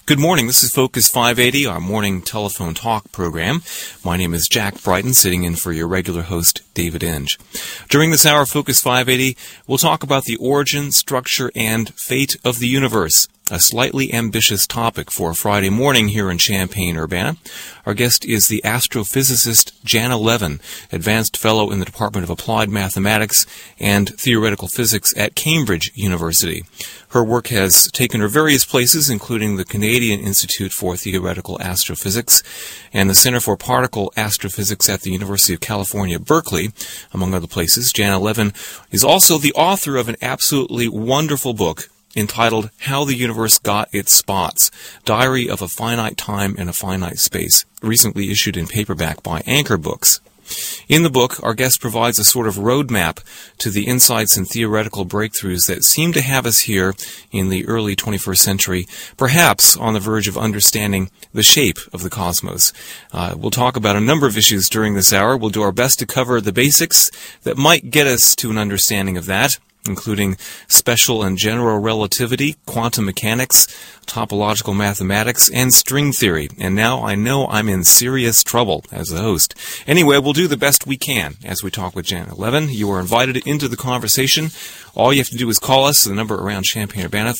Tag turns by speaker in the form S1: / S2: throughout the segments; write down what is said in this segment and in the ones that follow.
S1: Good morning. This is Focus 580, our morning telephone talk program. My name is Jack Brighton, sitting in for your regular host, David Inge. During this hour of Focus 580, we'll talk about the origin, structure, and fate of the universe, a slightly ambitious topic for a Friday morning here in Champaign-Urbana. Our guest is the astrophysicist Janna Levin, Advanced Fellow in the Department of Applied Mathematics and Theoretical Physics at Cambridge University. Her work has taken her various places, including the Canadian Institute for Theoretical Astrophysics and the Center for Particle Astrophysics at the University of California, Berkeley, among other places. Janna Levin is also the author of an absolutely wonderful book entitled How the Universe Got Its Spots, Diary of a Finite Time and a Finite Space, recently issued in paperback by Anchor Books. In the book, our guest provides a sort of roadmap to the insights and theoretical breakthroughs that seem to have us here in the early 21st century, perhaps on the verge of understanding the shape of the cosmos. We'll talk about a number of issues during this hour. We'll do our best to cover the basics that might get us to an understanding of that, including special and general relativity, quantum mechanics, topological mathematics, and string theory. And now I know I'm in serious trouble as the host. Anyway, we'll do the best we can as we talk with Janna Levin. You are invited into the conversation. All you have to do is call us. The number around Champaign-Urbana,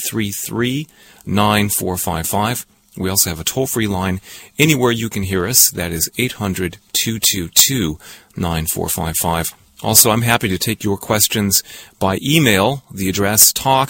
S1: 333-9455. We also have a toll-free line anywhere you can hear us. That is 800-222-9455. Also, I'm happy to take your questions by email. The address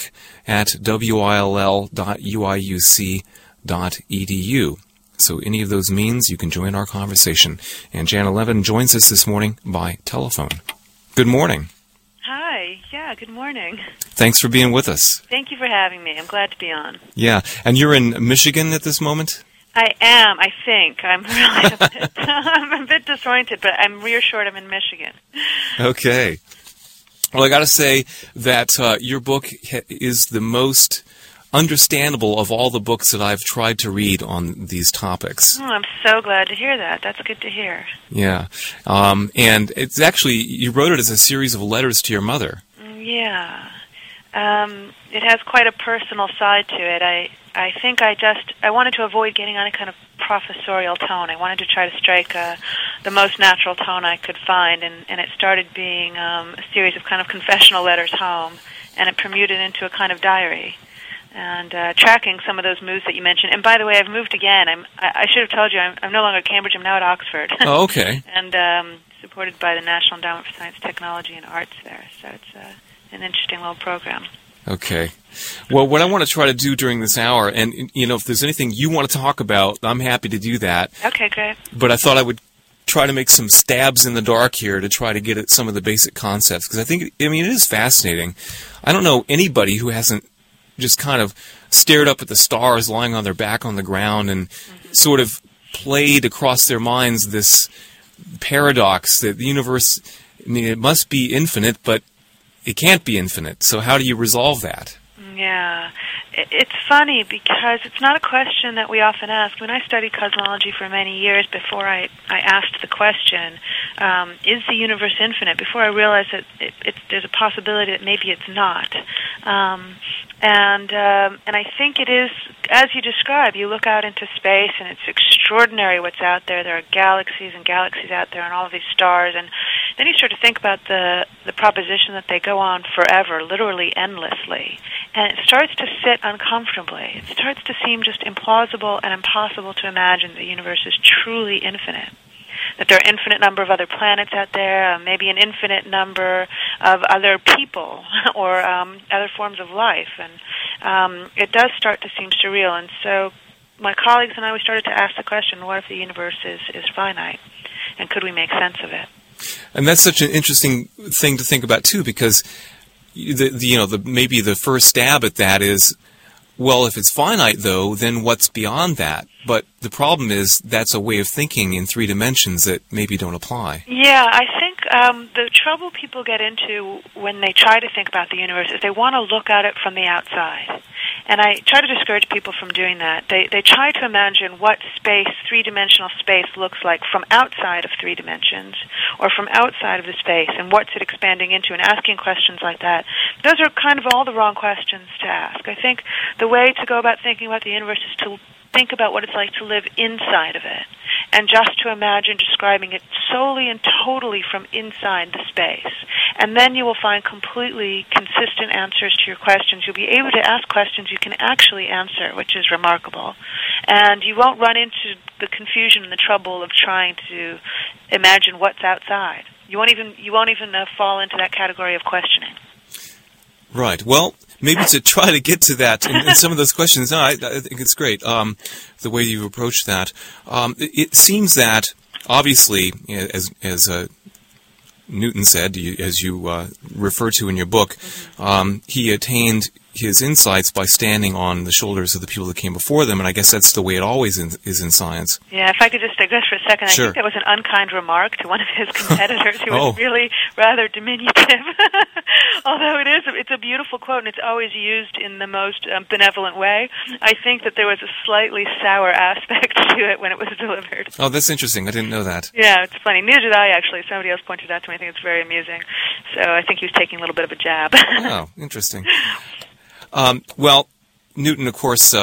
S1: talk@will.uiuc.edu. So any of those means, you can join our conversation. And Janna Levin joins us this morning by telephone. Good morning.
S2: Hi. Yeah, good morning.
S1: Thanks for being with us.
S2: Thank you for having me. I'm glad to be on.
S1: Yeah, and you're in Michigan at this moment?
S2: I am, I think. I'm really I'm a bit disoriented, but I'm reassured I'm in Michigan.
S1: Okay. Well, I got to say that your book is the most understandable of all the books that I've tried to read on these topics.
S2: Oh, I'm so glad to hear that. That's good to hear.
S1: Yeah. And it's actually, you wrote it as a series of letters to your mother.
S2: Yeah. It has quite a personal side to it. I think I wanted to avoid getting on a kind of professorial tone. I wanted to try to strike the most natural tone I could find, and it started being a series of kind of confessional letters home, and it permuted into a kind of diary, and tracking some of those moves that you mentioned. And by the way, I've moved again. I should have told you, I'm no longer at Cambridge, I'm now at Oxford.
S1: Oh, okay.
S2: And supported by the National Endowment for Science, Technology, and Arts there, so it's an interesting little program.
S1: Okay. Well, what I want to try to do during this hour, and, you know, if there's anything you want to talk about, I'm happy to do that.
S2: Okay, great.
S1: But I thought I would try to make some stabs in the dark here to try to get at some of the basic concepts, because it is fascinating. I don't know anybody who hasn't just kind of stared up at the stars lying on their back on the ground and sort of played across their minds this paradox that the universe, it must be infinite, but it can't be infinite. So how do you resolve that?
S2: Yeah. It's funny because it's not a question that we often ask. When I studied cosmology for many years before I asked the question, is the universe infinite, before I realized that there's a possibility that maybe it's not. And I think it is, as you describe, you look out into space and it's extraordinary what's out there. There are galaxies and galaxies out there and all of these stars. And then you start to think about the proposition that they go on forever, literally endlessly. And it starts to sit uncomfortably. It starts to seem just implausible and impossible to imagine the universe is truly infinite. That there are an infinite number of other planets out there, maybe an infinite number of other people or other forms of life. And it does start to seem surreal. And so my colleagues and I, we started to ask the question, what if the universe is finite? And could we make sense of it?
S1: And that's such an interesting thing to think about, too, because maybe the first stab at that is, well, if it's finite, though, then what's beyond that? But the problem is that's a way of thinking in three dimensions that maybe don't apply.
S2: Yeah, I think the trouble people get into when they try to think about the universe is they want to look at it from the outside. And I try to discourage people from doing that. They try to imagine what space, three-dimensional space, looks like from outside of 3 dimensions or from outside of the space, and what's it expanding into, and asking questions like that. Those are kind of all the wrong questions to ask. I think the way to go about thinking about the universe is to think about what it's like to live inside of it, and just to imagine describing it solely and totally from inside the space. And then you will find completely consistent answers to your questions. You'll be able to ask questions you can actually answer, which is remarkable. And you won't run into the confusion and the trouble of trying to imagine what's outside. You won't even fall into that category of questioning.
S1: Right. Well, maybe to try to get to that in some of those questions, I think it's great, the way you've approached that. It seems that, obviously, as Newton said, as you refer to in your book, he attained his insights by standing on the shoulders of the people that came before them, and I guess that's the way it always is in science.
S2: Yeah, if I could just digress for a second,
S1: Sure.
S2: I think that was an unkind remark to one of his competitors who was really rather diminutive. Although it's a beautiful quote, and it's always used in the most benevolent way. I think that there was a slightly sour aspect to it when it was delivered.
S1: Oh, that's interesting. I didn't know that.
S2: Yeah, it's funny. Neither did I, actually. Somebody else pointed it out to me. I think it's very amusing. So I think he was taking a little bit of a jab.
S1: Oh, interesting. Well, Newton, of course,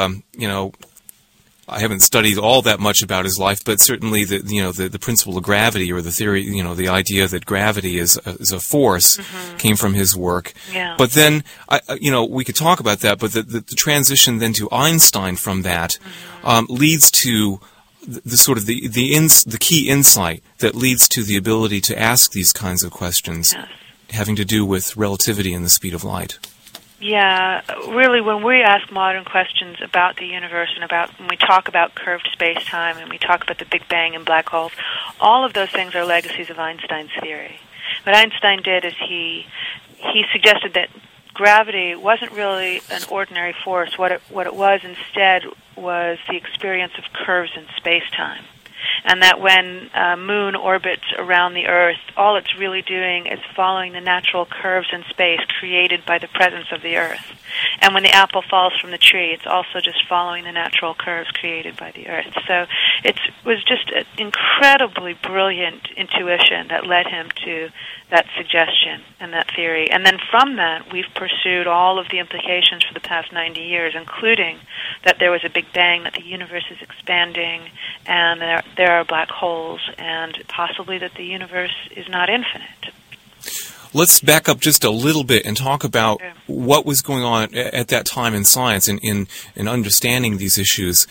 S1: I haven't studied all that much about his life, but certainly the principle of gravity, or the theory, the idea that gravity is a force, came from his work.
S2: Yeah.
S1: But then, we could talk about that. But the transition then to Einstein from that leads to the sort of the key insight that leads to the ability to ask these kinds of questions, having to do with relativity and the speed of light.
S2: Yeah, really, when we ask modern questions about the universe and when we talk about curved space-time and we talk about the Big Bang and black holes, all of those things are legacies of Einstein's theory. What Einstein did is he suggested that gravity wasn't really an ordinary force. What it was instead was the experience of curves in space-time. And that when moon orbits around the Earth, all it's really doing is following the natural curves in space created by the presence of the Earth. And when the apple falls from the tree, it's also just following the natural curves created by the Earth. So it was just an incredibly brilliant intuition that led him to that suggestion and that theory. And then from that, we've pursued all of the implications for the past 90 years, including that there was a Big Bang, that the universe is expanding, and there are black holes, and possibly that the universe is not infinite.
S1: Let's back up just a little bit and talk about what was going on at that time in science and in understanding these issues.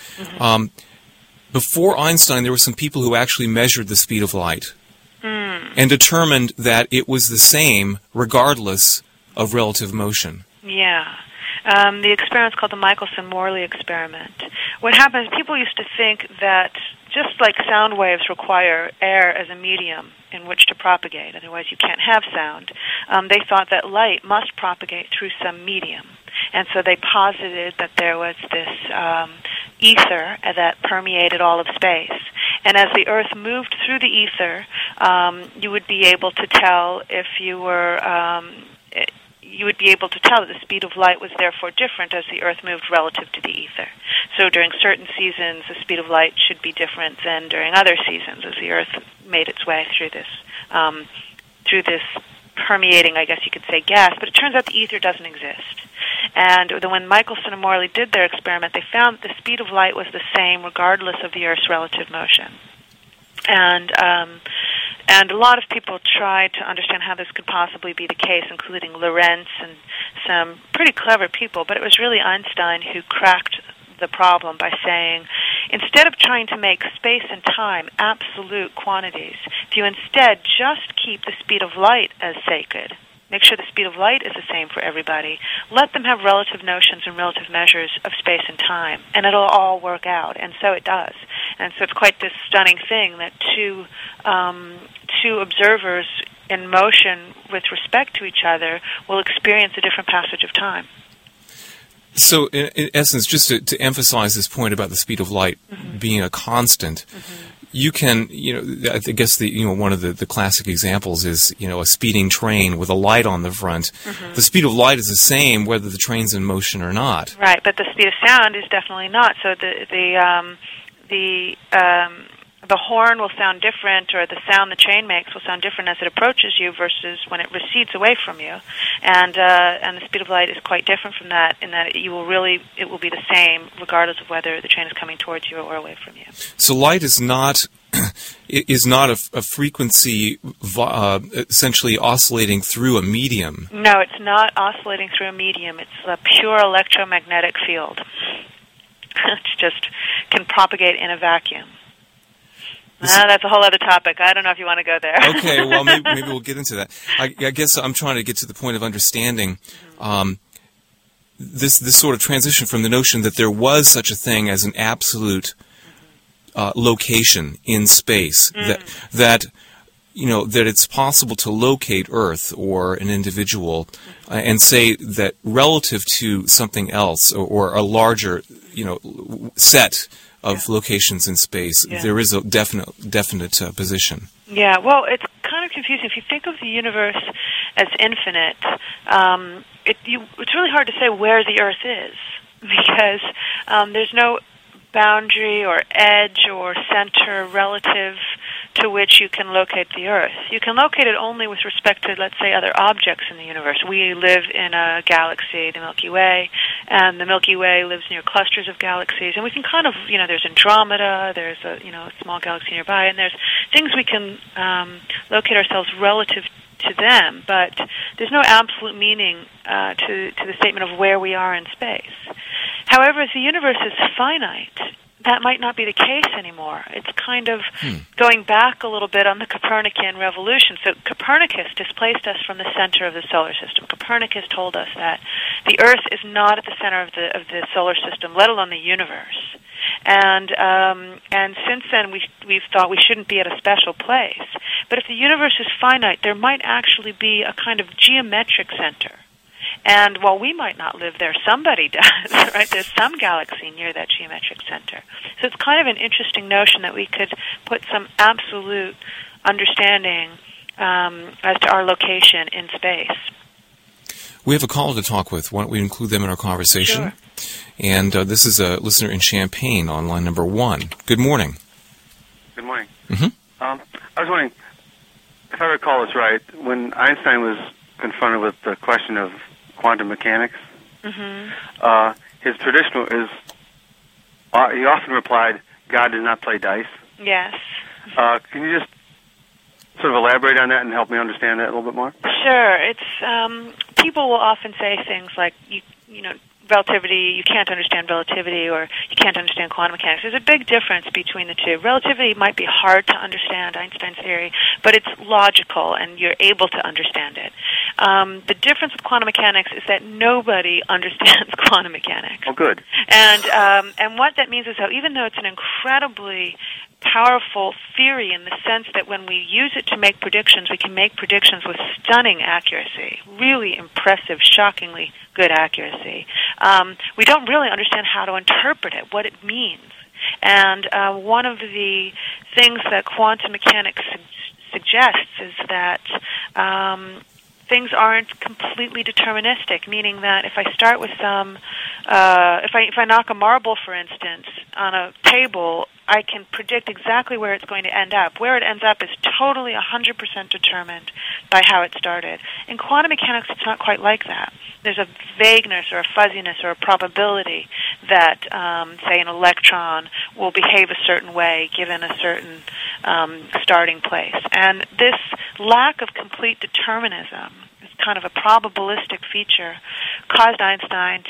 S1: Before Einstein, there were some people who actually measured the speed of light and determined that it was the same regardless of relative motion.
S2: Yeah. The experiment's called the Michelson-Morley experiment. What happens, people used to think that just like sound waves require air as a medium in which to propagate, otherwise you can't have sound, they thought that light must propagate through some medium. And so they posited that there was this ether that permeated all of space. And as the Earth moved through the ether, you would be able to tell if you were... you would be able to tell that the speed of light was therefore different as the Earth moved relative to the ether. So during certain seasons, the speed of light should be different than during other seasons as the Earth made its way through this permeating, I guess you could say, gas. But it turns out the ether doesn't exist. And when Michelson and Morley did their experiment, they found that the speed of light was the same regardless of the Earth's relative motion. And a lot of people tried to understand how this could possibly be the case, including Lorentz and some pretty clever people, but it was really Einstein who cracked the problem by saying, instead of trying to make space and time absolute quantities, if you instead just keep the speed of light as sacred, make sure the speed of light is the same for everybody, let them have relative notions and relative measures of space and time, and it'll all work out. And so it does. And so it's quite this stunning thing that two observers in motion with respect to each other will experience a different passage of time.
S1: So, in essence, just to emphasize this point about the speed of light being a constant, you can, I guess one of the classic examples is, a speeding train with a light on the front. Mm-hmm. The speed of light is the same whether the train's in motion or not.
S2: Right, but the speed of sound is definitely not. So the horn will sound different, or the sound the train makes will sound different as it approaches you versus when it recedes away from you. And the speed of light is quite different from that, in that it will be the same regardless of whether the train is coming towards you or away from you.
S1: So light is not a frequency essentially oscillating through a medium.
S2: No, it's not oscillating through a medium. It's a pure electromagnetic field. It just can propagate in a vacuum. That's a whole other topic. I don't know if you want to go there.
S1: Okay, well, maybe we'll get into that. I guess I'm trying to get to the point of understanding this sort of transition from the notion that there was such a thing as an absolute location in space, that it's possible to locate Earth or an individual and say that relative to something else or a larger set of locations in space, there is a definite position.
S2: Yeah, well, it's kind of confusing. If you think of the universe as infinite, it's really hard to say where the Earth is, because there's no boundary or edge or center relative to which you can locate the Earth. You can locate it only with respect to, let's say, other objects in the universe. We live in a galaxy, the Milky Way, and the Milky Way lives near clusters of galaxies, and we can kind of, there's Andromeda, there's a small galaxy nearby, and there's things we can locate ourselves relative to them, but there's no absolute meaning to the statement of where we are in space. However, as the universe is finite, that might not be the case anymore. It's kind of going back a little bit on the Copernican revolution. So Copernicus displaced us from the center of the solar system. Copernicus told us that the Earth is not at the center of the solar system, let alone the universe. And since then, we've thought we shouldn't be at a special place. But if the universe is finite, there might actually be a kind of geometric center. And while we might not live there, somebody does, right? There's some galaxy near that geometric center. So it's kind of an interesting notion that we could put some absolute understanding as to our location in space.
S1: We have a caller to talk with. Why don't we include them in our conversation?
S2: Sure.
S1: And this is a listener in Champaign on line number 1. Good morning.
S3: Good morning.
S1: Mm-hmm.
S3: I was wondering, if I recall this right, when Einstein was confronted with the question of quantum mechanics, he often replied, "God does not play dice."
S2: Yes.
S3: Can you just sort of elaborate on that and help me understand that a little bit more?
S2: Sure. It's people will often say things like, relativity, you can't understand relativity, or you can't understand quantum mechanics. There's a big difference between the two. Relativity might be hard to understand, Einstein's theory, but it's logical and you're able to understand it. The difference with quantum mechanics is that nobody understands quantum mechanics.
S3: Oh, good.
S2: And what that means is that even though it's an incredibly powerful theory in the sense that when we use it to make predictions, we can make predictions with stunning accuracy, really impressive, shockingly good accuracy. We don't really understand how to interpret it, what it means. And one of the things that quantum mechanics suggests is that things aren't completely deterministic, meaning that if I start with if I knock a marble, for instance, on a table, I can predict exactly where it's going to end up. Where it ends up is totally 100% determined by how it started. In quantum mechanics, it's not quite like that. There's a vagueness or a fuzziness or a probability that, say, an electron will behave a certain way given a certain starting place. And this lack of complete determinism, kind of a probabilistic feature, caused Einstein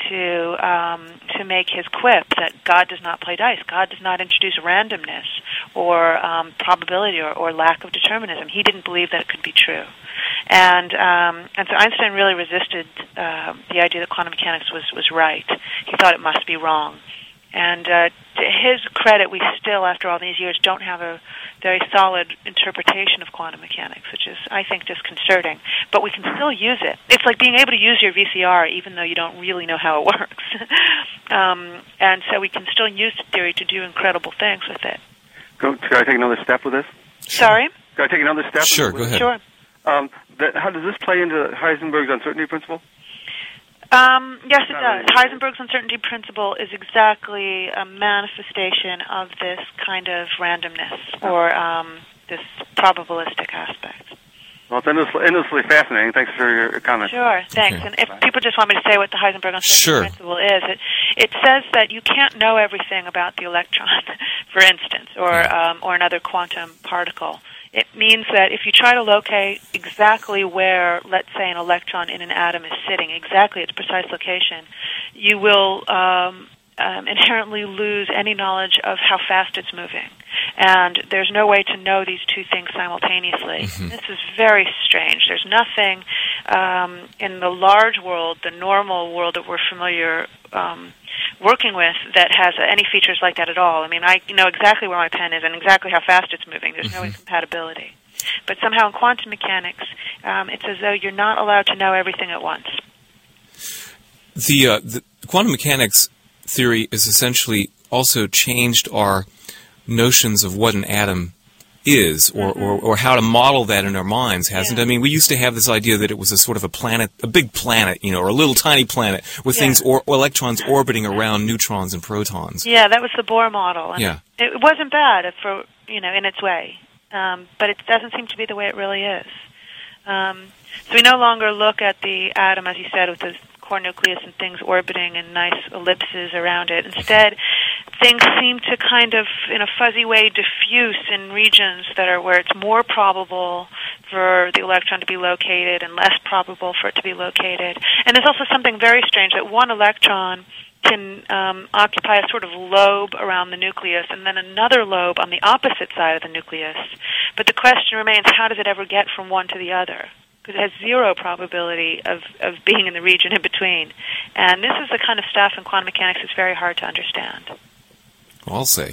S2: to make his quip that God does not play dice. God does not introduce randomness or probability or lack of determinism. He didn't believe that it could be true. And so Einstein really resisted the idea that quantum mechanics was right. He thought it must be wrong. And to his credit, we still, after all these years, don't have a very solid interpretation of quantum mechanics, which is, I think, disconcerting. But we can still use it. It's like being able to use your VCR even though you don't really know how it works. And so we can still use the theory to do incredible things with it.
S3: Could I take another step with this?
S2: Sorry?
S3: Could I take another step?
S1: Sure, go ahead.
S2: Sure.
S3: How does this play into Heisenberg's uncertainty principle?
S2: Yes, it does. Heisenberg's uncertainty principle is exactly a manifestation of this kind of randomness or this probabilistic aspect.
S3: Well, it's endlessly fascinating. Thanks for your comment.
S2: Sure, thanks.
S1: Okay.
S2: And if people just want me to say what the Heisenberg uncertainty principle is, it says that you can't know everything about the electron, for instance, or another quantum particle. It means that if you try to locate exactly where, let's say, an electron in an atom is sitting, exactly its precise location, you will inherently lose any knowledge of how fast it's moving. And there's no way to know these two things simultaneously. Mm-hmm. This is very strange. There's nothing in the large world, the normal world that we're familiar working with, that has any features like that at all. I mean, I know exactly where my pen is and exactly how fast it's moving. There's no incompatibility. But somehow in quantum mechanics, it's as though you're not allowed to know everything at once.
S1: The quantum mechanics theory has essentially also changed our notions of what an atom is, or how to model that in our minds, hasn't it? I mean, we used to have this idea that it was a sort of a planet, a big planet, or a little tiny planet with things, or electrons orbiting around neutrons and protons.
S2: Yeah, that was the Bohr model. And
S1: yeah.
S2: It wasn't bad for, in its way, but it doesn't seem to be the way it really is. So we no longer look at the atom, as you said, with the core nucleus and things orbiting in nice ellipses around it. Instead, things seem to kind of, in a fuzzy way, diffuse in regions that are where it's more probable for the electron to be located and less probable for it to be located. And there's also something very strange, that one electron can occupy a sort of lobe around the nucleus and then another lobe on the opposite side of the nucleus. But the question remains, how does it ever get from one to the other? Because it has zero probability of being in the region in between. And this is the kind of stuff in quantum mechanics that's very hard to understand.
S1: I'll say.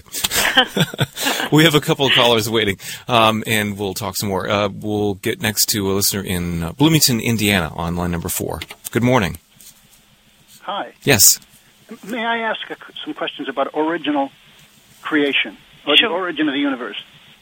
S1: We have a couple of callers waiting, and we'll talk some more. We'll get next to a listener in Bloomington, Indiana, on line number 4. Good morning.
S4: Hi.
S1: Yes.
S4: May I ask some questions about original creation, or the origin of the universe?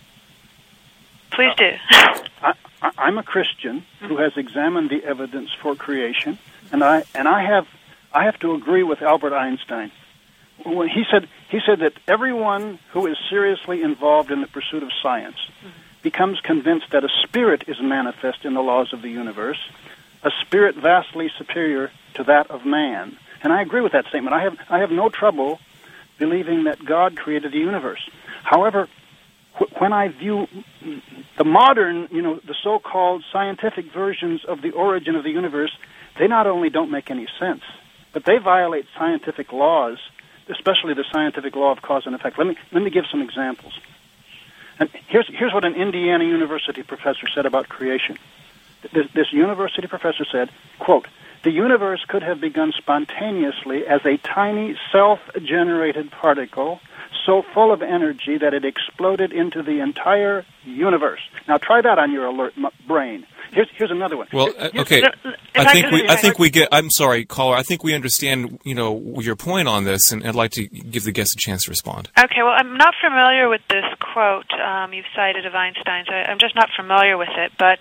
S2: Please do.
S4: I'm a Christian who has examined the evidence for creation, and I have to agree with Albert Einstein. When he said that everyone who is seriously involved in the pursuit of science becomes convinced that a spirit is manifest in the laws of the universe, a spirit vastly superior to that of man. And I agree with that statement. I have no trouble believing that God created the universe. However, when I view the modern, the so-called scientific versions of the origin of the universe, they not only don't make any sense, but they violate scientific laws, especially the scientific law of cause and effect. Let me give some examples. And here's what an Indiana University professor said about creation. This university professor said, quote, "The universe could have begun spontaneously as a tiny self-generated particle so full of energy that it exploded into the entire universe." Now try that on your alert brain. Here's another one.
S1: Well, okay. I think we get. I'm sorry, caller. I think we understand, your point on this, and I'd like to give the guest a chance to respond.
S2: Okay. Well, I'm not familiar with this quote you've cited of Einstein's. I'm just not familiar with it. But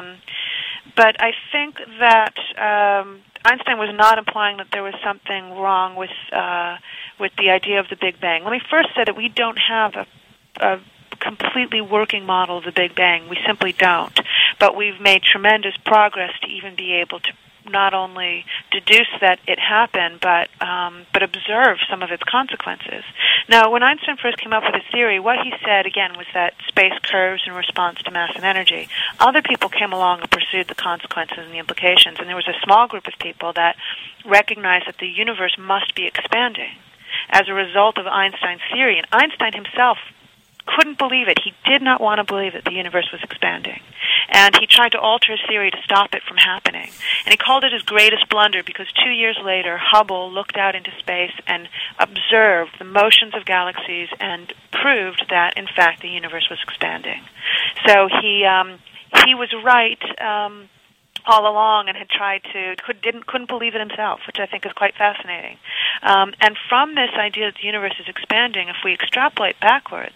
S2: I think that Einstein was not implying that there was something wrong with the idea of the Big Bang. Let me first say that we don't have a completely working model of the Big Bang. We simply don't. But we've made tremendous progress to even be able to not only deduce that it happened, but observe some of its consequences. Now, when Einstein first came up with his theory, what he said, again, was that space curves in response to mass and energy. Other people came along and pursued the consequences and the implications, and there was a small group of people that recognized that the universe must be expanding as a result of Einstein's theory. And Einstein himself couldn't believe it. He did not want to believe that the universe was expanding. And he tried to alter his theory to stop it from happening. And he called it his greatest blunder because 2 years later, Hubble looked out into space and observed the motions of galaxies and proved that, in fact, the universe was expanding. So he was right all along and had tried to, couldn't believe it himself, which I think is quite fascinating. And from this idea that the universe is expanding, if we extrapolate backwards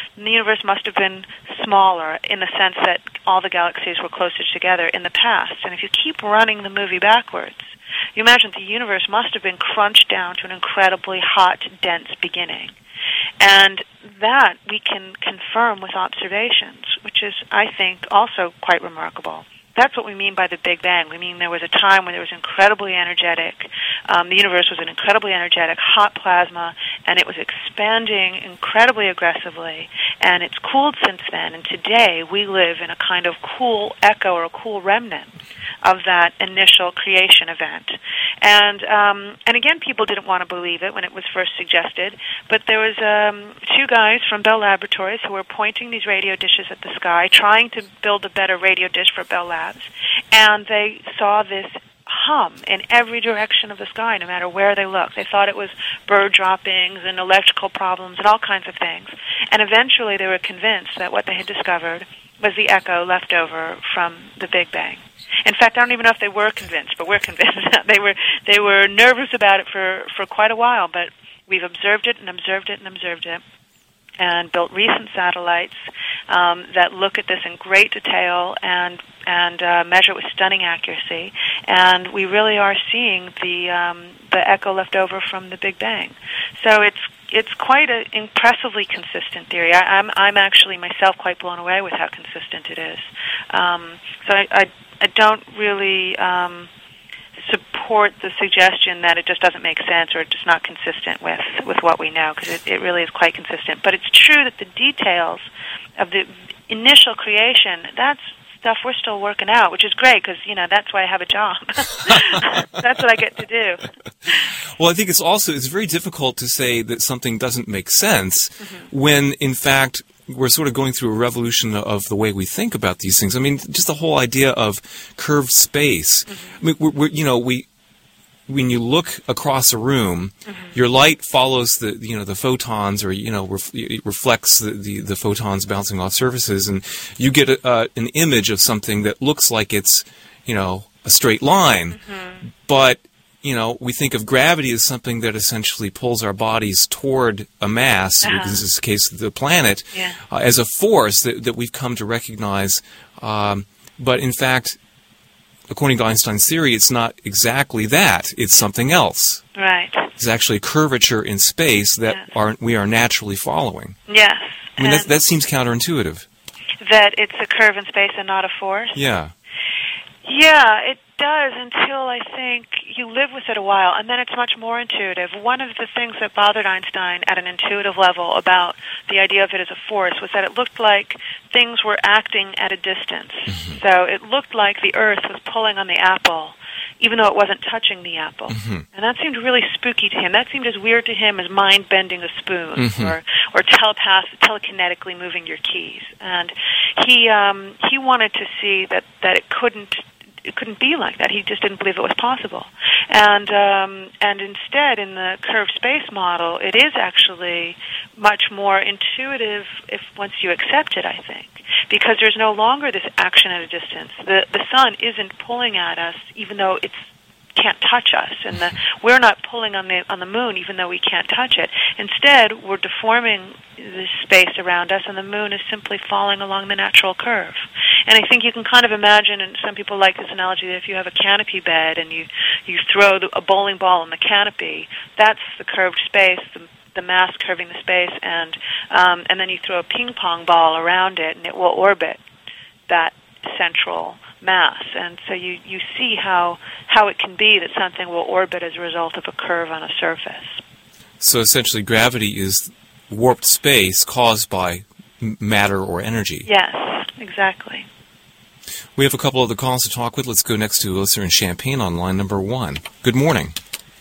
S2: the universe must have been smaller in the sense that all the galaxies were closer together in the past. And if you keep running the movie backwards, you imagine the universe must have been crunched down to an incredibly hot, dense beginning. And that we can confirm with observations, which is, I think, also quite remarkable. That's what we mean by the Big Bang. We mean there was a time when it was incredibly energetic. The universe was an incredibly energetic, hot plasma, and it was expanding incredibly aggressively. And it's cooled since then. And today we live in a kind of cool echo or a cool remnant of that initial creation event. And again, people didn't want to believe it when it was first suggested. But there was two guys from Bell Laboratories who were pointing these radio dishes at the sky, trying to build a better radio dish for Bell Labs. And they saw this hum in every direction of the sky, no matter where they looked. They thought it was bird droppings and electrical problems and all kinds of things. And eventually they were convinced that what they had discovered was the echo left over from the Big Bang. In fact, I don't even know if they were convinced, but we're convinced. They were nervous about it for quite a while, but we've observed it and observed it and observed it, and built recent satellites that look at this in great detail and measure it with stunning accuracy. And we really are seeing the echo left over from the Big Bang. So it's quite an impressively consistent theory. I'm actually myself quite blown away with how consistent it is. So I don't really support the suggestion that it just doesn't make sense or it's just not consistent with what we know, because it really is quite consistent. But it's true that the details of the initial creation, that's stuff we're still working out, which is great because, that's why I have a job. That's what I get to do.
S1: Well, I think it's very difficult to say that something doesn't make sense when, in fact, we're sort of going through a revolution of the way we think about these things. I mean, just the whole idea of curved space. I mean, when you look across a room, your light follows the photons, or reflects the photons bouncing off surfaces, and you get an image of something that looks like it's a straight line, but we think of gravity as something that essentially pulls our bodies toward a mass, in this case the planet, as a force that we've come to recognize. But in fact, according to Einstein's theory, it's not exactly that. It's something else.
S2: Right.
S1: It's actually a curvature in space that we are naturally following.
S2: Yes.
S1: I mean, that seems counterintuitive.
S2: That it's a curve in space and not a force?
S1: Yeah.
S2: Yeah, it does, until I think you live with it a while, and then it's much more intuitive. One of the things that bothered Einstein at an intuitive level about the idea of it as a force was that it looked like things were acting at a distance. So it looked like the Earth was pulling on the apple, even though it wasn't touching the apple. And that seemed really spooky to him. That seemed as weird to him as mind bending a spoon or telekinetically moving your keys. And he wanted to see that it couldn't be like that. He just didn't believe it was possible. And instead, in the curved space model, it is actually much more intuitive once you accept it, I think, because there's no longer this action at a distance. The sun isn't pulling at us, even though it can't touch us, and we're not pulling on the moon, even though we can't touch it. Instead, we're deforming the space around us, and the moon is simply falling along the natural curve. And I think you can kind of imagine, and some people like this analogy, that if you have a canopy bed and you throw a bowling ball in the canopy, that's the curved space, the mass curving the space, and then you throw a ping pong ball around it, and it will orbit that central mass. And so you see how it can be that something will orbit as a result of a curve on a surface. So
S1: essentially gravity is warped space caused by matter or energy.
S2: Yes, exactly.
S1: We have a couple other calls to talk with. Let's go next to a listener in Champaign on line number 1. Good morning.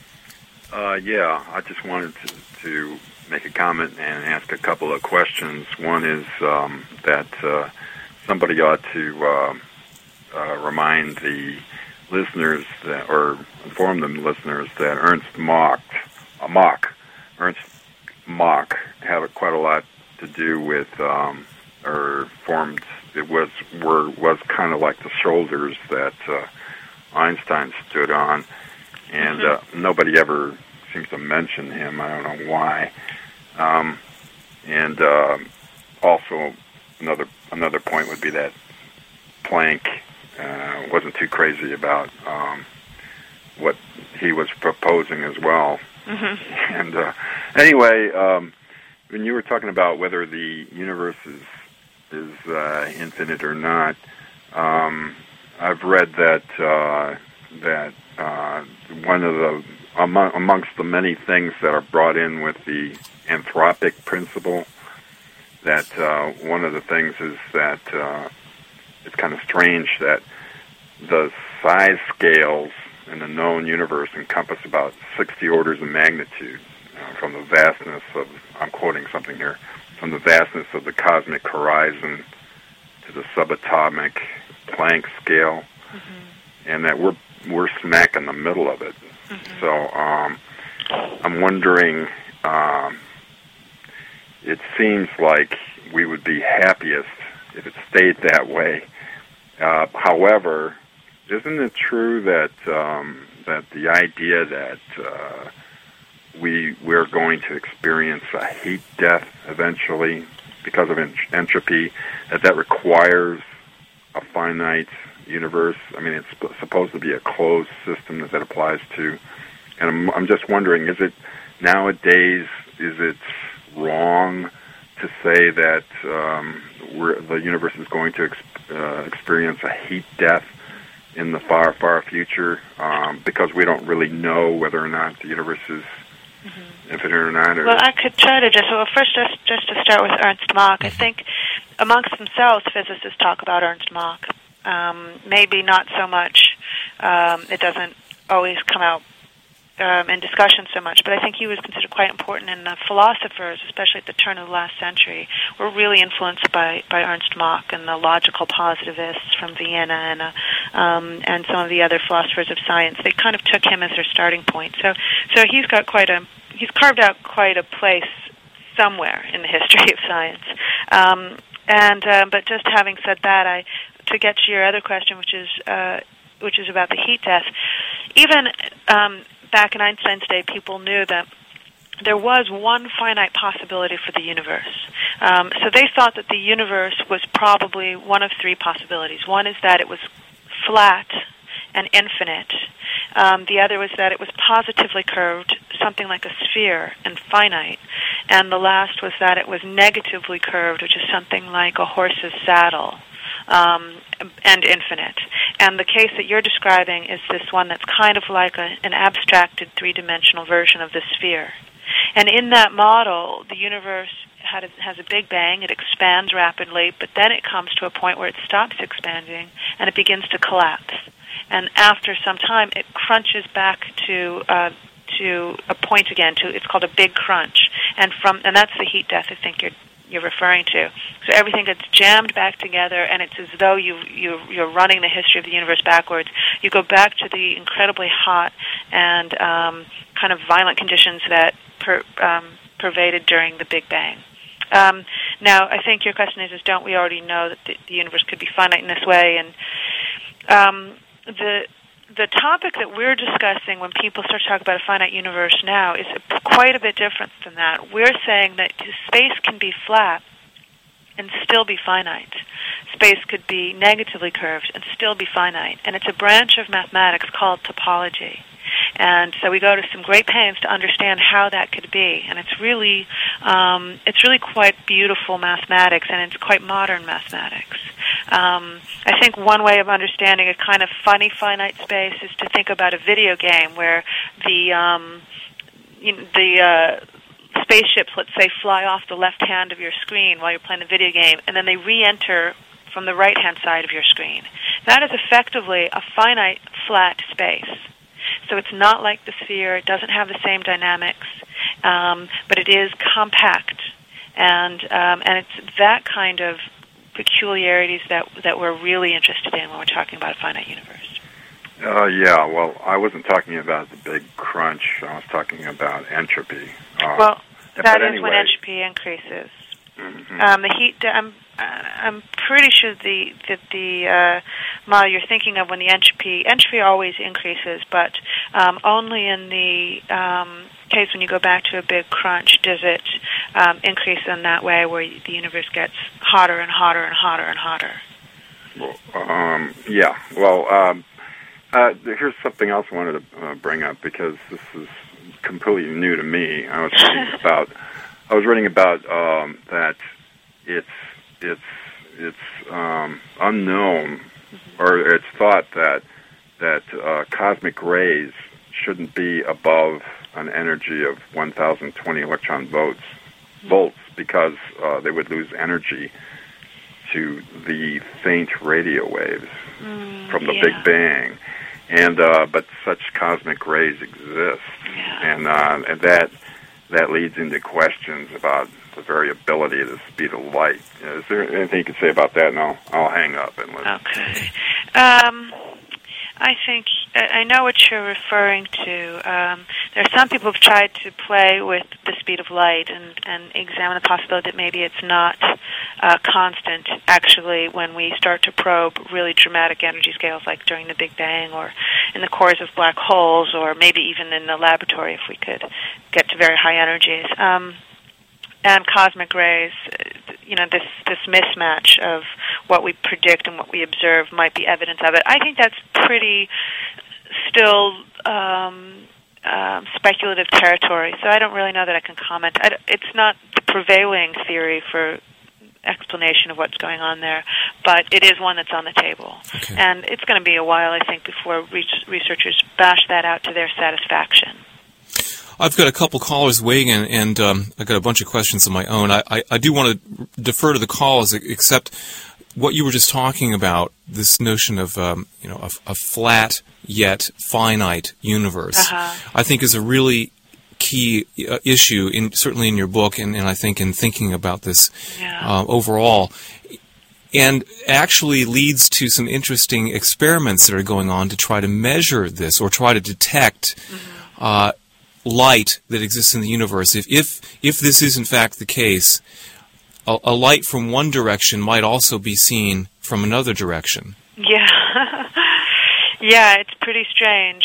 S5: Yeah, I just wanted to make a comment and ask a couple of questions. One is that somebody ought to remind the listeners or inform the listeners that Ernst Mach had quite a lot to do with or formed. It was kind of like the shoulders that Einstein stood on, and nobody ever seems to mention him. I don't know why. also another point would be that Planck wasn't too crazy about what he was proposing as well. Mm-hmm. And anyway, when you were talking about whether the universe is infinite or not, I've read that one of the amongst the many things that are brought in with the anthropic principle, that one of the things is that it's kind of strange that the size scales in the known universe encompass about 60 orders of magnitude, from the vastness of, I'm quoting something here, from the vastness of the cosmic horizon to the subatomic Planck scale, mm-hmm. and that we're smack in the middle of it. Mm-hmm. So I'm wondering, it seems like we would be happiest if it stayed that way. However, isn't it true that that the idea that we're going to experience a heat death eventually because of entropy, that requires a finite universe? I mean, it's supposed to be a closed system that applies to. And I'm just wondering, is it nowadays, is it wrong to say that the universe is going to experience a heat death in the far, far future, because we don't really know whether or not the universe is mm-hmm. infinite or not? Or
S2: well, I could try to first to start with Ernst Mach. I think amongst themselves, physicists talk about Ernst Mach. Maybe not so much. It doesn't always come out in discussion so much, but I think he was considered quite important, and the philosophers, especially at the turn of the last century, were really influenced by Ernst Mach and the logical positivists from Vienna and some of the other philosophers of science. They kind of took him as their starting point. So he's carved out quite a place somewhere in the history of science. But just having said that, to get to your other question, which is about the heat death, even back in Einstein's day, people knew that there was one finite possibility for the universe. So they thought that the universe was probably one of three possibilities. One is that it was flat and infinite. The other was that it was positively curved, something like a sphere, and finite. And the last was that it was negatively curved, which is something like a horse's saddle. And infinite. And the case that you're describing is this one that's kind of like an abstracted three-dimensional version of the sphere. And in that model, the universe has a big bang, it expands rapidly, but then it comes to a point where it stops expanding and it begins to collapse. And after some time, it crunches back to a point again. It's called a big crunch, and that's the heat death I think you're referring to. So everything gets jammed back together, and it's as though you're running the history of the universe backwards. You go back to the incredibly hot and kind of violent conditions that pervaded during the Big Bang. Now, I think your question is don't we already know that the universe could be finite in this way? And the topic that we're discussing when people start to talk about a finite universe now is quite a bit different than that. We're saying that space can be flat and still be finite. Space could be negatively curved and still be finite. And it's a branch of mathematics called topology. And so we go to some great pains to understand how that could be. And it's really quite beautiful mathematics, and it's quite modern mathematics. I think one way of understanding a kind of funny finite space is to think about a video game where the spaceships, let's say, fly off the left hand of your screen while you're playing the video game, and then they re-enter from the right-hand side of your screen. That is effectively a finite flat space. So it's not like the sphere. It doesn't have the same dynamics, but it is compact, and it's that kind of peculiarities that we're really interested in when we're talking about a finite universe.
S5: Yeah, well, I wasn't talking about the big crunch. I was talking about entropy.
S2: Well, that is when entropy increases.
S5: Mm-hmm.
S2: The heat. I'm pretty sure the model you're thinking of when the entropy always increases, but only in the case, when you go back to a big crunch, does it increase in that way where the universe gets hotter and hotter and hotter and hotter?
S5: Well, yeah. Well, here's something else I wanted to bring up, because this is completely new to me. I was reading about that it's unknown, or it's thought that cosmic rays shouldn't be above an energy of 1,020 electron volts, because they would lose energy to the faint radio waves from the Big Bang. And but such cosmic rays exist, and that leads into questions about the variability of the speed of light. Is there anything you can say about that? And I'll hang up and listen.
S2: Okay. I think I know what you're referring to. There are some people who've tried to play with the speed of light and examine the possibility that maybe it's not constant, actually, when we start to probe really dramatic energy scales, like during the Big Bang or in the cores of black holes, or maybe even in the laboratory if we could get to very high energies. And cosmic rays, this mismatch of what we predict and what we observe might be evidence of it. I think that's pretty still speculative territory, so I don't really know that I can comment. It's not the prevailing theory for explanation of what's going on there, but it is one that's on the table. Okay. And it's going to be a while, I think, before researchers bash that out to their satisfaction.
S1: I've got a couple callers weighing in, and I've got a bunch of questions of my own. I do want to defer to the callers, except what you were just talking about, this notion of a flat yet finite universe, I think is a really key issue, certainly in your book, and I think in thinking about this overall. And actually leads to some interesting experiments that are going on to try to measure this or try to detect light that exists in the universe. If this is in fact the case, a light from one direction might also be seen from another direction.
S2: Yeah, yeah, it's pretty strange.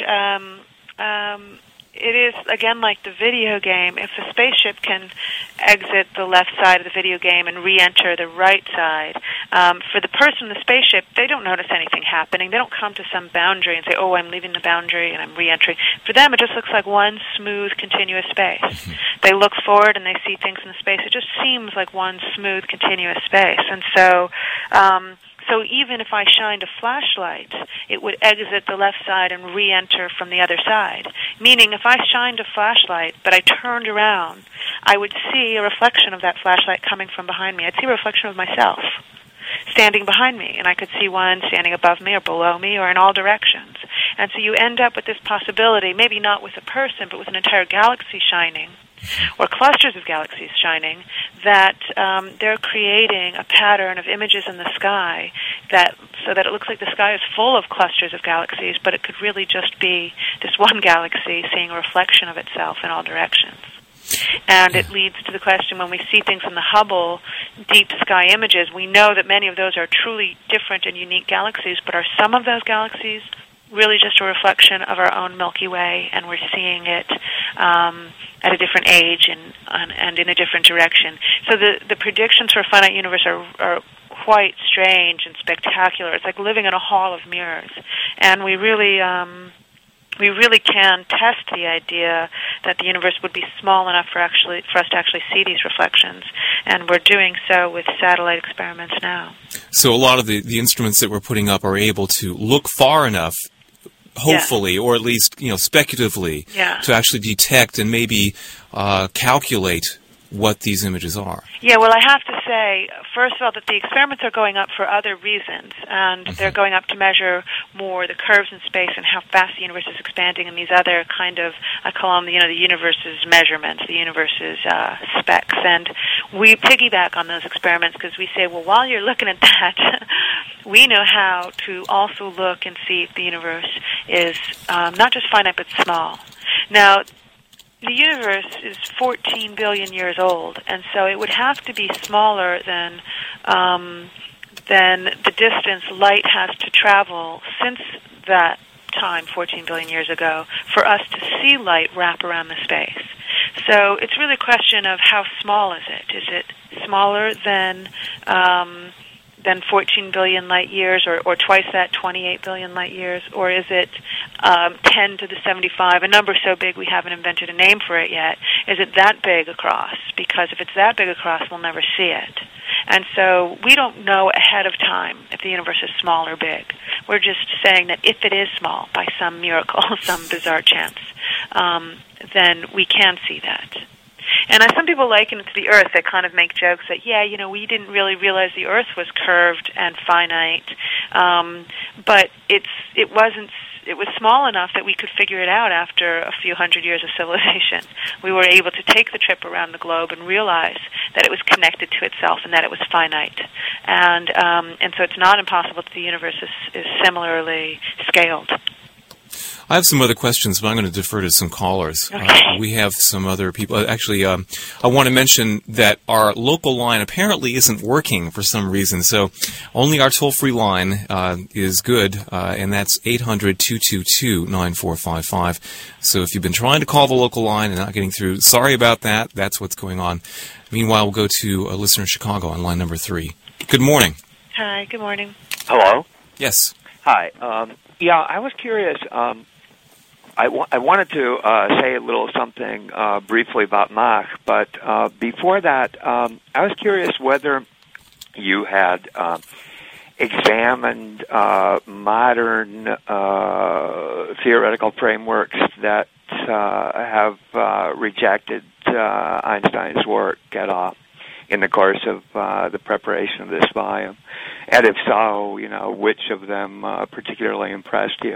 S2: It is, again, like the video game. If a spaceship can exit the left side of the video game and re-enter the right side, for the person in the spaceship, they don't notice anything happening. They don't come to some boundary and say, oh, I'm leaving the boundary and I'm re-entering. For them, it just looks like one smooth, continuous space. They look forward and they see things in the space. It just seems like one smooth, continuous space. And so even if I shined a flashlight, it would exit the left side and re-enter from the other side. Meaning, if I shined a flashlight, but I turned around, I would see a reflection of that flashlight coming from behind me. I'd see a reflection of myself standing behind me, and I could see one standing above me or below me or in all directions. And so you end up with this possibility, maybe not with a person, but with an entire galaxy shining, or clusters of galaxies shining, that they're creating a pattern of images in the sky so that it looks like the sky is full of clusters of galaxies, but it could really just be this one galaxy seeing a reflection of itself in all directions. And it leads to the question, when we see things in the Hubble deep sky images, we know that many of those are truly different and unique galaxies, but are some of those galaxies really just a reflection of our own Milky Way, and we're seeing it at a different age and in a different direction? So the predictions for a finite universe are quite strange and spectacular. It's like living in a hall of mirrors, and we really can test the idea that the universe would be small enough for us to actually see these reflections, and we're doing so with satellite experiments now. So a lot of the instruments that we're putting up are able to look far enough, hopefully, or at least speculatively, to actually detect and maybe calculate what these images are. Yeah, well, I have to say, first of all, that the experiments are going up for other reasons, and they're going up to measure more the curves in space and how fast the universe is expanding, and these other kind of, I call them, the universe's measurements, the universe's specs. And we piggyback on those experiments because we say, well, while you're looking at that, we know how to also look and see if the universe is not just finite but small. Now, the universe is 14 billion years old, and so it would have to be smaller than the distance light has to travel since that time, 14 billion years ago, for us to see light wrap around the space. So it's really a question of how small is it? Is it smaller than 14 billion light years, or twice that, 28 billion light years, or is it 10 to the 75, a number so big we haven't invented a name for it yet? Is it that big across? Because if it's that big across, we'll never see it. And so we don't know ahead of time if the universe is small or big. We're just saying that if it is small, by some miracle, some bizarre chance, then we can see that. And some people liken it to the Earth. They kind of make jokes that, we didn't really realize the Earth was curved and finite, but it was small enough that we could figure it out after a few hundred years of civilization. We were able to take the trip around the globe and realize that it was connected to itself and that it was finite. And so it's not impossible that the universe is similarly scaled.
S1: I have some other questions, but I'm going to defer to some callers.
S2: Okay.
S1: We have some other people. Actually, I want to mention that our local line apparently isn't working for some reason, so only our toll-free line is good, and that's 800-222-9455. So if you've been trying to call the local line and not getting through, sorry about that. That's what's going on. Meanwhile, we'll go to a listener in Chicago on line number 3. Good morning.
S2: Hi, good morning.
S6: Hello?
S1: Yes.
S6: Hi. I was curious. I wanted to say a little something briefly about Mach, but before that, I was curious whether you had examined modern theoretical frameworks that have rejected Einstein's work at all in the course of the preparation of this volume. And if so, which of them particularly impressed you?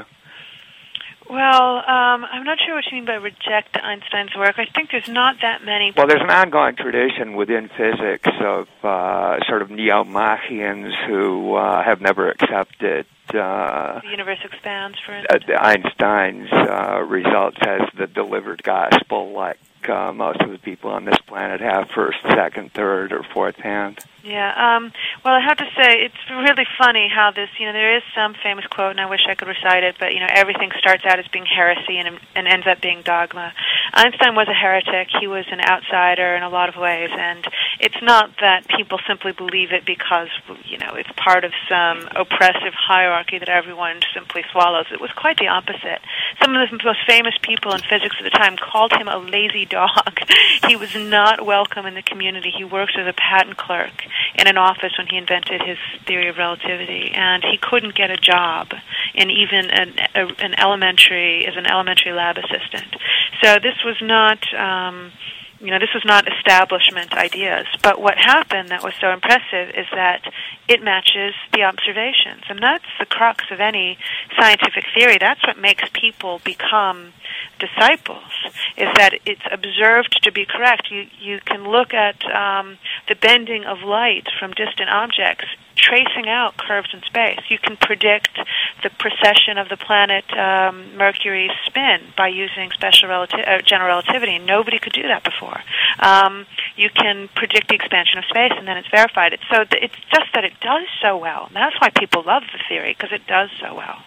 S2: Well, I'm not sure what you mean by reject Einstein's work. I think there's not that many.
S6: Well, there's an ongoing tradition within physics of sort of neo-Machians who have never accepted
S2: the universe expands, for instance.
S6: Einstein's results as the delivered gospel, like most of the people on this planet have first, second, third, or fourth hand.
S2: Yeah, well, I have to say, it's really funny how this, there is some famous quote, and I wish I could recite it, but, everything starts out as being heresy and ends up being dogma. Einstein was a heretic. He was an outsider in a lot of ways, and it's not that people simply believe it because, it's part of some oppressive hierarchy that everyone simply swallows. It was quite the opposite. Some of the most famous people in physics at the time called him a lazy dog. He was not welcome in the community. He worked as a patent clerk in an office when he invented his theory of relativity, and he couldn't get a job in even an elementary lab assistant. So this was not this was not establishment ideas. But what happened that was so impressive is that it matches the observations, and that's the crux of any scientific theory. That's what makes people become disciples, is that it's observed to be correct. You can look at the bending of light from distant objects, tracing out curves in space. You can predict the precession of the planet Mercury's spin by using general relativity. Nobody could do that before. You can predict the expansion of space, and then it's verified. It's just that it does so well. And that's why people love the theory, because it does so well.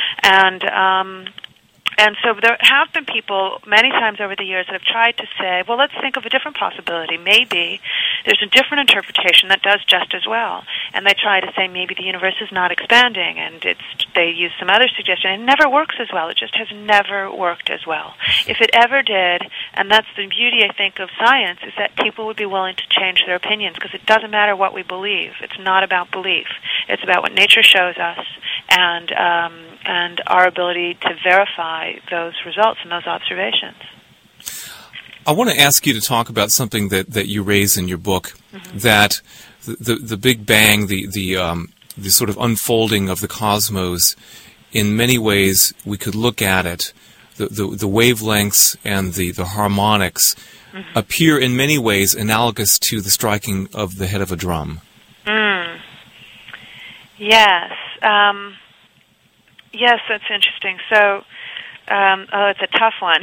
S2: And so there have been people many times over the years that have tried to say, well, let's think of a different possibility. Maybe there's a different interpretation that does just as well. And they try to say maybe the universe is not expanding, and they use some other suggestion. It never works as well. It just has never worked as well. If it ever did, and that's the beauty, I think, of science, is that people would be willing to change their opinions, because it doesn't matter what we believe. It's not about belief. It's about what nature shows us and our ability to verify those results and those observations.
S1: I want to ask you to talk about something that you raise in your book, that the Big Bang, the sort of unfolding of the cosmos, in many ways we could look at it, the wavelengths and the harmonics appear in many ways analogous to the striking of the head of a drum.
S2: Yes. Yes, that's interesting. So, it's a tough one.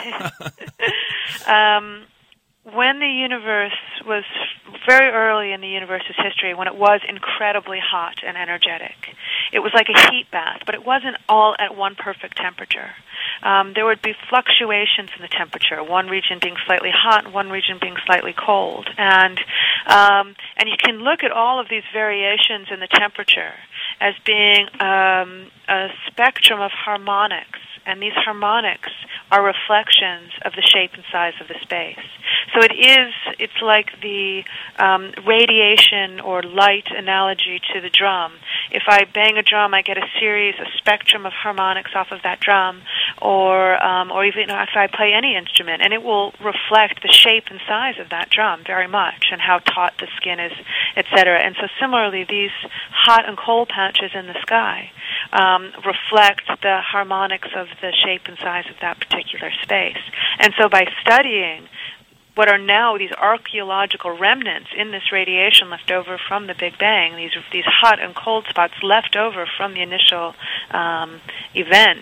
S2: When the universe was very early in the universe's history, when it was incredibly hot and energetic, it was like a heat bath, but it wasn't all at one perfect temperature. there would be fluctuations in the temperature, one region being slightly hot, one region being slightly cold. And you can look at all of these variations in the temperature as being a spectrum of harmonics. And these harmonics are reflections of the shape and size of the space. So it's like the radiation or light analogy to the drum. If I bang a drum, I get a spectrum of harmonics off of that drum, or even if I play any instrument, and it will reflect the shape and size of that drum very much, and how taut the skin is, etc. And so similarly, these hot and cold patches in the sky reflect the harmonics of the shape and size of that particular space. And so by studying what are now these archaeological remnants in this radiation left over from the Big Bang, these hot and cold spots left over from the initial event,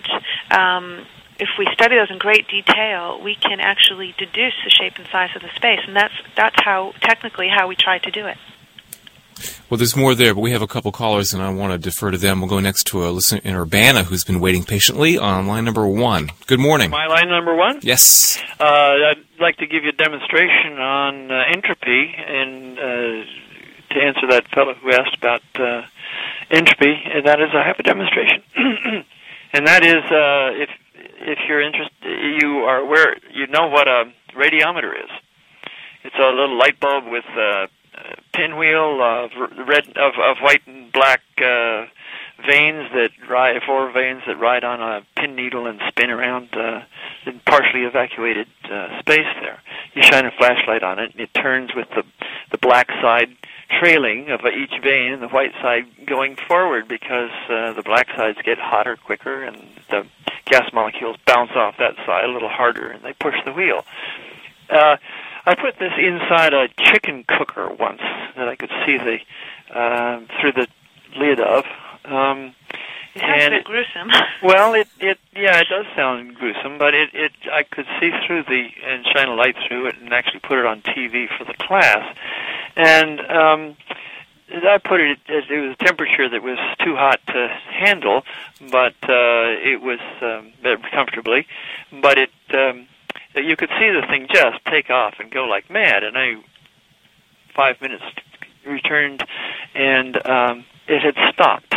S2: if we study those in great detail, we can actually deduce the shape and size of the space, and that's how technically how we try to do it.
S1: Well, there's more there, but we have a couple callers, and I want to defer to them. We'll go next to a listener in Urbana who's been waiting patiently on line number 1. Good morning.
S7: My line number 1?
S1: Yes.
S7: I'd like to give you a demonstration on entropy, and to answer that fellow who asked about entropy, and that is I have a demonstration. And that is, if you're interested, you are aware, you know what a radiometer is. It's a little light bulb with pinwheel of white and black veins that ride, 4 veins that ride on a pin needle and spin around in partially evacuated space there. You shine a flashlight on it, and it turns with the black side trailing of each vein and the white side going forward, because the black sides get hotter quicker and the gas molecules bounce off that side a little harder, and they push the wheel. I put this inside a chicken cooker once that I could see through the lid of.
S2: It sounds a bit gruesome.
S7: Well, it does sound gruesome, but I could see through and shine a light through it and actually put it on TV for the class. And I put it was a temperature that was too hot to handle, but it was comfortably, but you could see the thing just take off and go like mad, and 5 minutes returned, and it had stopped.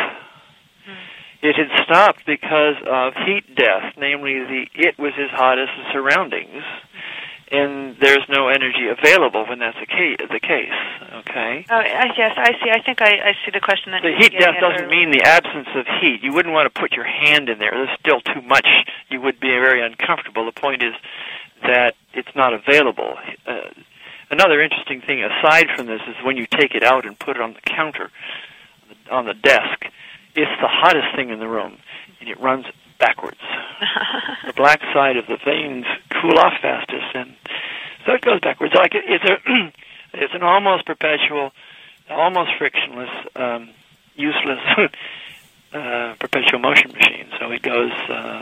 S7: It had stopped because of heat death, namely it was as hot as the surroundings, and there's no energy available when that's the case. Okay.
S2: Oh, yes, I see. I think I see the question. That
S7: the heat death doesn't mean the absence of heat. You wouldn't want to put your hand in there. There's still too much. You would be very uncomfortable. The point is that it's not available. Another interesting thing aside from this is when you take it out and put it on the counter, on the desk, it's the hottest thing in the room, and it runs backwards. The black side of the veins cool off fastest, and so it goes backwards. Like it's an almost perpetual, almost frictionless, useless perpetual motion machine. So it goes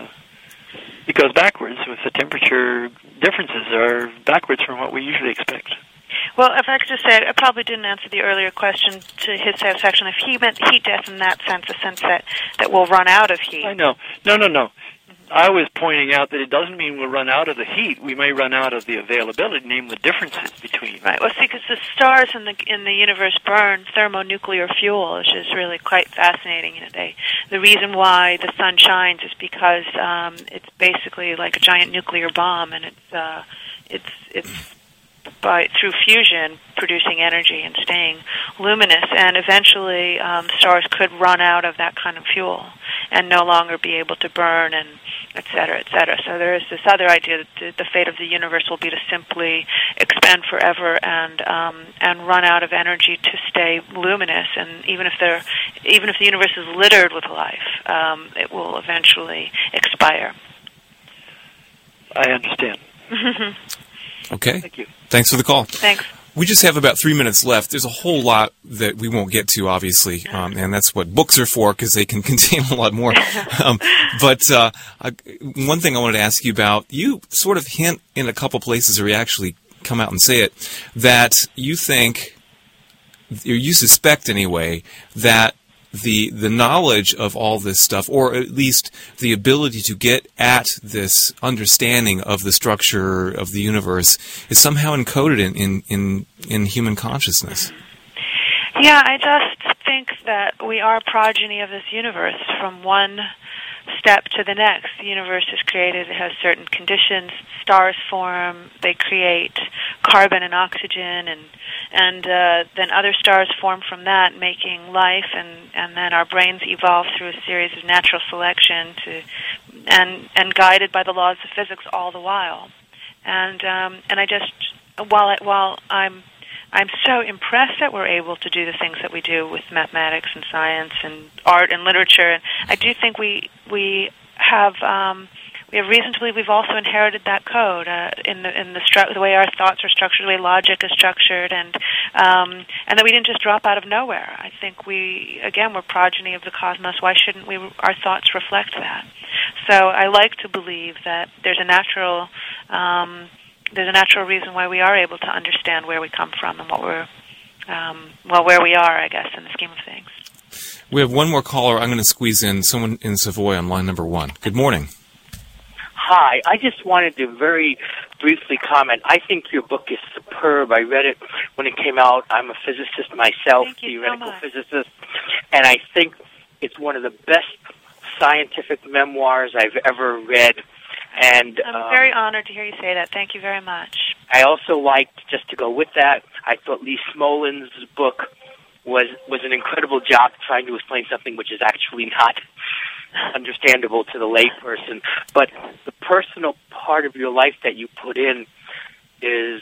S7: backwards with the temperature differences are backwards from what we usually expect.
S2: Well, if I could just say, I probably didn't answer the earlier question to his satisfaction. If he meant heat death in that sense, a sense that we'll run out of heat.
S7: I know. No. Mm-hmm. I was pointing out that it doesn't mean we'll run out of the heat. We may run out of the availability, namely the differences between.
S2: Right. Well, see, because the stars in the universe burn thermonuclear fuel, which is really quite fascinating. The reason why the sun shines is because it's basically like a giant nuclear bomb, and it's through fusion producing energy and staying luminous, and eventually stars could run out of that kind of fuel and no longer be able to burn, and et cetera, et cetera. So there is this other idea that the fate of the universe will be to simply expand forever and run out of energy to stay luminous, and even if the universe is littered with life, it will eventually expire.
S7: I understand.
S1: Okay.
S7: Thank you.
S1: Thanks for the call.
S2: Thanks.
S1: We just have about 3 minutes left. There's a whole lot that we won't get to, obviously, and that's what books are for, because they can contain a lot more. But one thing I wanted to ask you about, you sort of hint in a couple places, or you actually come out and say it, that you think, or you suspect anyway, that the knowledge of all this stuff, or at least the ability to get at this understanding of the structure of the universe, is somehow encoded in human consciousness.
S2: Yeah, I just think that we are progeny of this universe from one step to the next. The universe is created, it has certain conditions, stars form, they create carbon and oxygen, and then other stars form from that, making life, and then our brains evolve through a series of natural selection and guided by the laws of physics all the while. And I just, while I'm so impressed that we're able to do the things that we do with mathematics and science and art and literature. And I do think we have reason to believe we've also inherited that code in the way our thoughts are structured, the way logic is structured, and that we didn't just drop out of nowhere. I think we're progeny of the cosmos. Why shouldn't our thoughts reflect that? So I like to believe that there's a natural reason why we are able to understand where we come from and where we are, I guess, in the scheme of things.
S1: We have one more caller. I'm going to squeeze in someone in Savoy on line number 1. Good morning.
S8: Hi. I just wanted to very briefly comment. I think your book is superb. I read it when it came out. I'm a physicist myself, theoretical physicist, and I think it's one of the best scientific memoirs I've ever read. And
S2: I'm very honored to hear you say that. Thank you very much.
S8: I also liked, just to go with that, I thought Lee Smolin's book was an incredible job trying to explain something which is actually not understandable to the layperson. But the personal part of your life that you put in is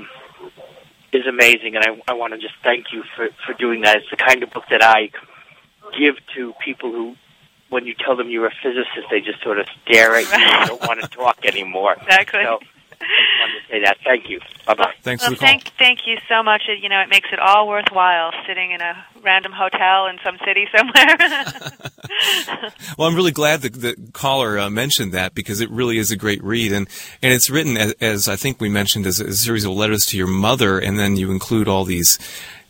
S8: amazing, and I want to just thank you for doing that. It's the kind of book that I give to people who, when you tell them you're a physicist, they just sort of stare at you and don't want to talk anymore.
S2: Exactly.
S8: So I just wanted to say that. Thank you. Bye-bye.
S1: Thanks for the call.
S2: Thank you so much. It makes it all worthwhile sitting in a random hotel in some city somewhere.
S1: Well, I'm really glad the caller mentioned that, because it really is a great read. And it's written, as I think we mentioned, as a series of letters to your mother, and then you include all these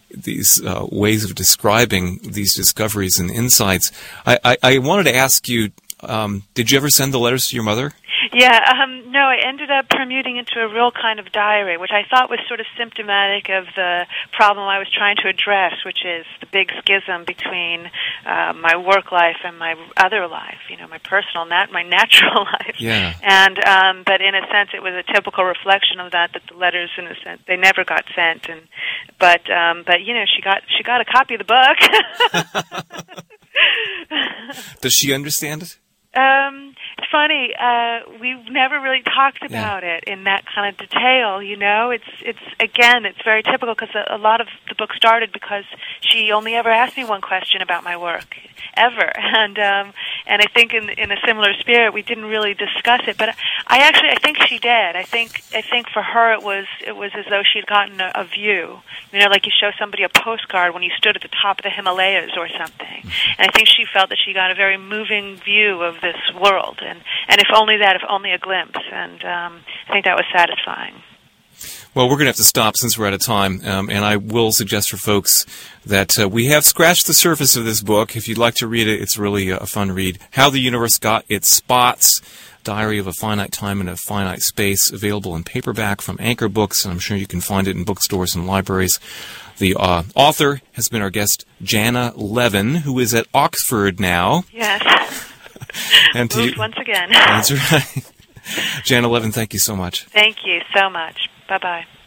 S1: ways of describing these discoveries and insights. I wanted to ask you, did you ever send the letters to your mother?
S2: Yeah, no, I ended up permuting into a real kind of diary, which I thought was sort of symptomatic of the problem I was trying to address, which is the big schism between my work life and my other life, my personal, my natural life.
S1: Yeah.
S2: And but in a sense, it was a typical reflection of that the letters, in a sense, they never got sent. But she got a copy of the book.
S1: Does she understand it?
S2: It's funny. We've never really talked about it in that kind of detail. It's very typical, because a lot of the book started because she only ever asked me one question about my work, ever, and I think in a similar spirit we didn't really discuss it. But I think she did. I think for her it was as though she'd gotten a view. Like you show somebody a postcard when you stood at the top of the Himalayas or something. And I think she felt that she got a very moving view of this world, and if only a glimpse, and I think that was satisfying.
S1: Well, we're going to have to stop since we're out of time, and I will suggest for folks that we have scratched the surface of this book. If you'd like to read it, it's really a fun read. How the Universe Got Its Spots, Diary of a Finite Time in a Finite Space, available in paperback from Anchor Books, and I'm sure you can find it in bookstores and libraries. The author has been our guest, Janna Levin, who is at Oxford now.
S2: Yes.
S1: And to
S2: you, once again.
S1: That's right. Janna Levin, thank you so much.
S2: Thank you so much. Bye-bye.